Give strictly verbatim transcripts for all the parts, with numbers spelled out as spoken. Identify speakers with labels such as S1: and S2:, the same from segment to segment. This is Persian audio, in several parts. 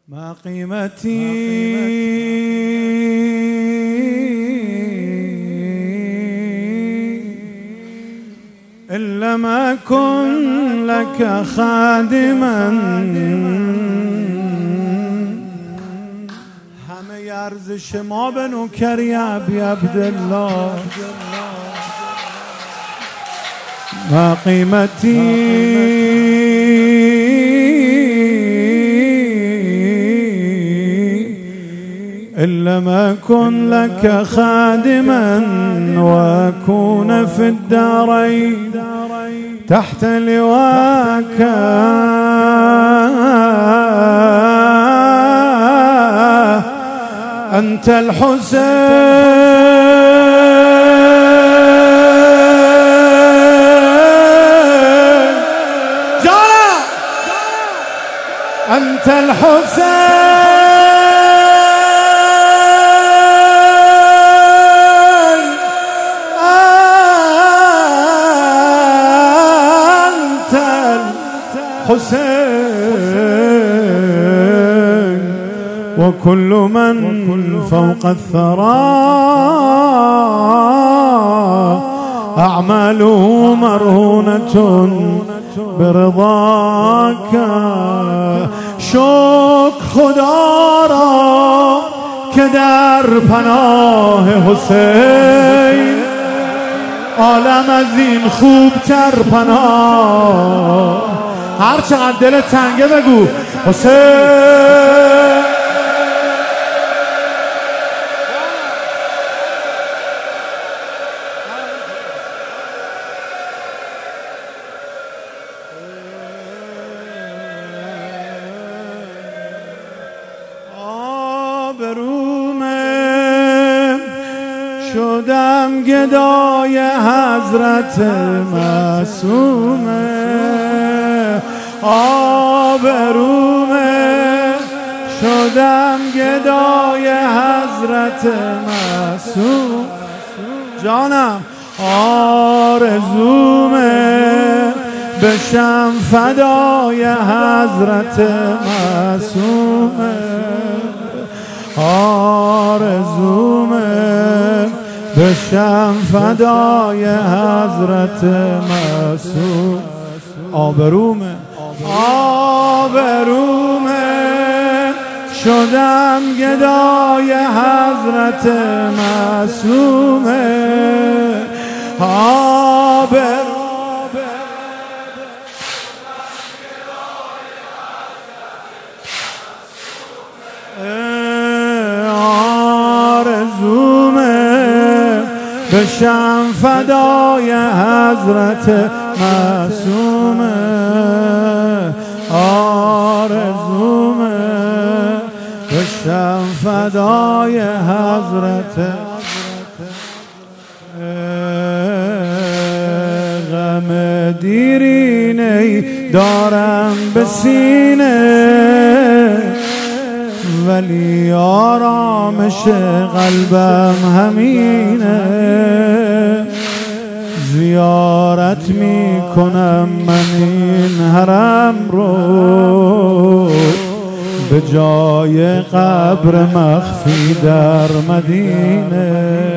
S1: ما قيمتي إلا ما كن لك خادما. همه ارزش ما به نوکری ابی عبدالله. ما قیمتی إلا ما كن لك خادما وأكون في الدارين تحت لواك. أنت الحسين جانا، أنت الحسين حسين وكل من فوق الثرى أعماله مرهونة برضاك. شکر خدا را که در پناه حسین عالم از این خوبتر پناه. هر چقدر دلت تنگه بگو حسین. آبرومه شدم گدای حضرت معصومه. آبرومه شدم گدای حضرت معصوم. جانم آرزومه بشم فدای حضرت معصومه. آرزومه بشم فدای حضرت معصوم. آبرومه آبرومه شدم گدای حضرت معصومه. آبرومه آرزومه بشم فدای حضرت معصومه. آرزومه بشم فدای حضرت. غم دیرینه دارم به سینه ولی آرامش قلبم همینه. زیارت می کنم من این حرم رو به جای قبر مخفی در مدینه.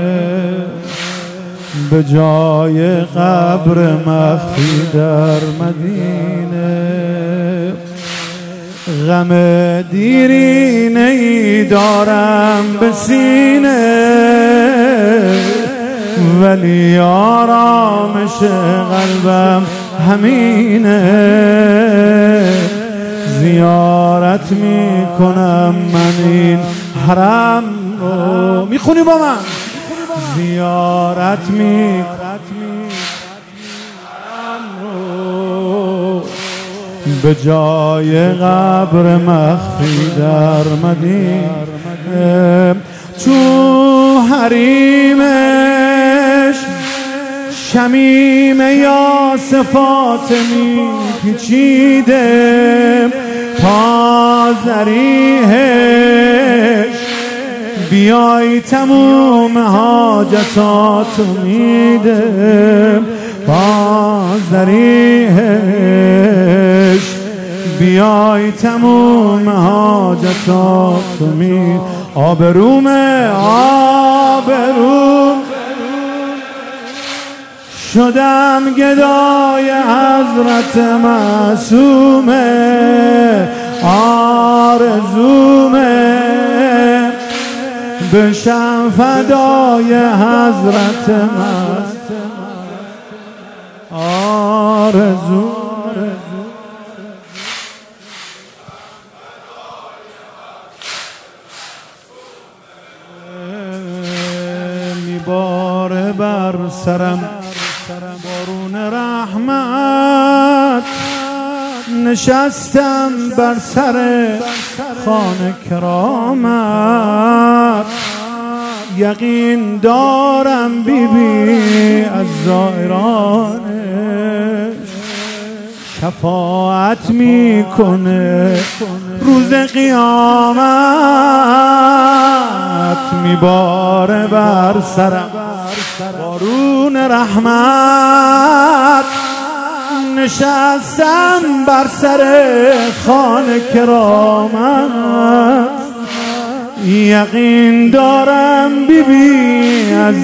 S1: به جای قبر مخفی در مدینه. غم دیرینه‌ای دارم به سینه ولی آرامش قلبم همینه. زیارت می کنم من این حرم رو. میخونی با من؟ زیارت می به جای قبر مخفی در مدینه. تو حریمش شمیم یاسفات می پیچیده تا ذریحش بیای تموم حاجتاتو میده. تا ذریحش بیای تموم حاجتاتو می آبرومه آبروم شدم گدای حضرت معصومه آرزومه بشم فدای حضرت معصومه آرزومه میباره بر سرم بارون رحمت نشستم بر سر خانه کرامت یقین دارم بی بی از زائرانش شفاعت میکنه روز قیامت میباره بر سرم بارون رحمت نشستم بر سر خانه کرامت یقین دارم بی بی از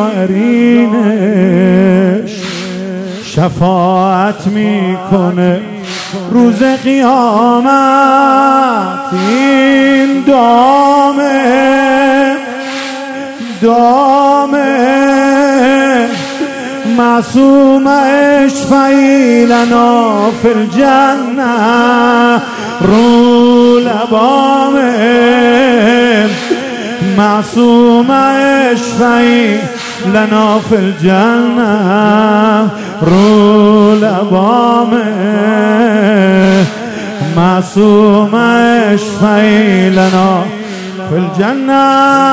S1: زائرینش شفاعت میکنه روز قیامت این دامه دامه معصوم اشفعی لنا فی الجنه رو لبامه معصوم اشفعی لنا فی الجنه رو لبامه معصوم اشفعی لنا فی الجنه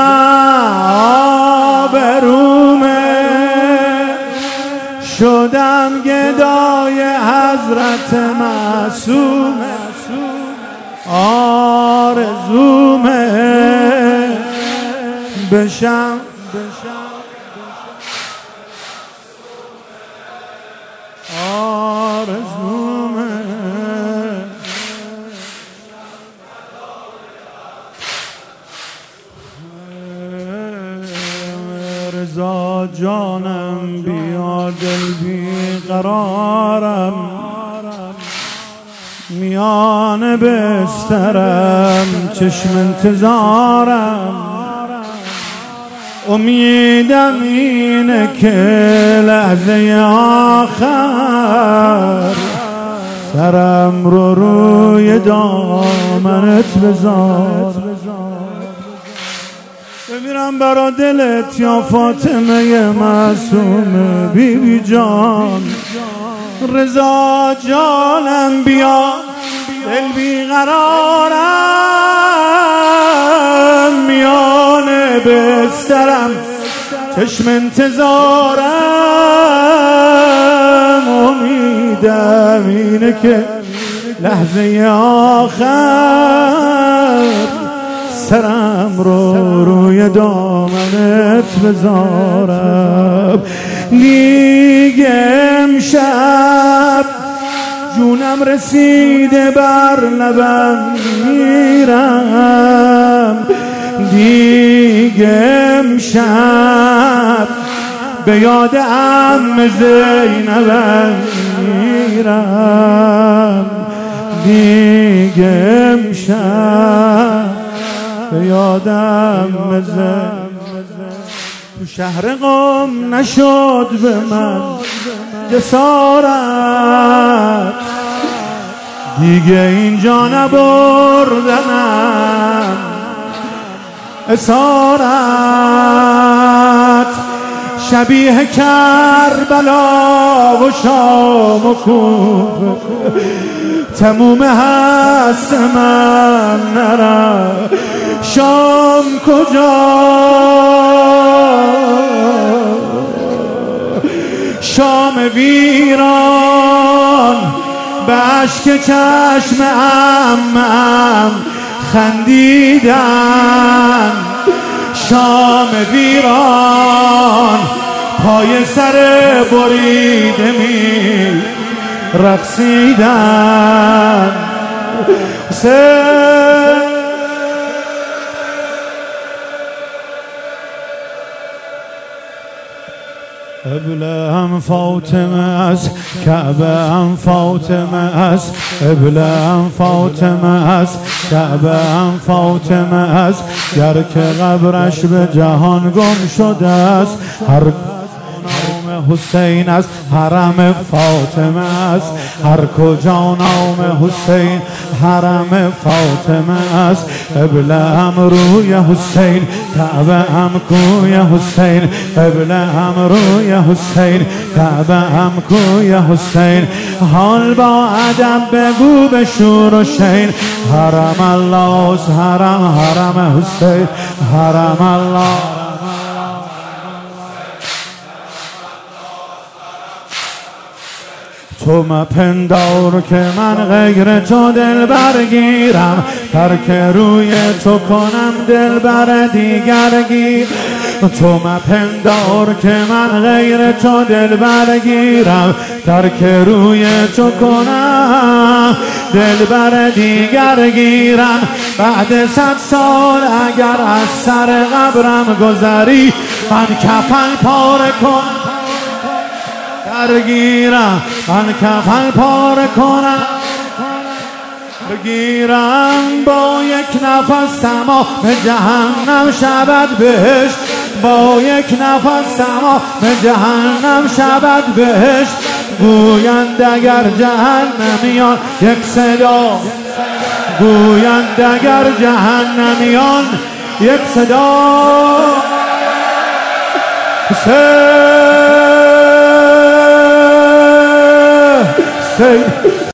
S1: آبرومه شدم گدای حضرت معصومه آرزومه بشم آرزومه رضا جانم بیا دل بی قرارم میان بسترم چشم انتظارم امیدم اینه که لحظه آخر سرم رو روی دامنت بذار بمیرم برا دلت یا فاطمه معصومه بی بی جان رضا جانم بیا دل بی قرارم میان بسترم چشم انتظارم امیدم اینه که لحظه آخر سرم رو روی دامنت بذارم دیگه امشب جونم رسیده بر لبم میرم دیگه امشب به یاد عم زینبم میرم دیگه امشب به یادم زینبم تو شهر قم نشد به من جسارت دیگه اینجا نبردنم اسارت شبیه کربلا و شام و کوفه تموم هست من نرم شام کجا شام ویران به اشک چشم عمم خندیدن شام ویران پای سر بریده می رقصیدن حسین قبله هم فاطمه است، کعبه هم فاطمه است، قبله هم فاطمه است، کعبه هم فاطمه است. گر که قبرش به جهان گم شده است، هر نام حسین است، حرم فاطمه است. هر کجا نام حسین حرم فاطمه است. قبله هم روی حسین، کعبه هم کوی حسین. قبله هم روی حسین، کعبه هم کوی حسین. حال با ادب بگو به شور و شین، حرم الله است، حرم حرم حسین، حرم الله. تو مپندار که من غیر تو دل برگیرم، ترک روی تو کنم دل بر دیگر گیر. تو مپندار که من غیر تو دل برگیرم، ترک روی تو کنم دل بر دیگر گیرم. بعد صد سال اگر از سر قبرم گذری، من کفن پاره کنم درگیرم، من کفن پاره کنم بگیرم. با یک نفس تمام جهنم شود بهشت، با یک نفس تمام جهنم شود بهشت. گویند اگر جهنمیان یک صدا، گویند اگر جهنمیان یک صدا. حسین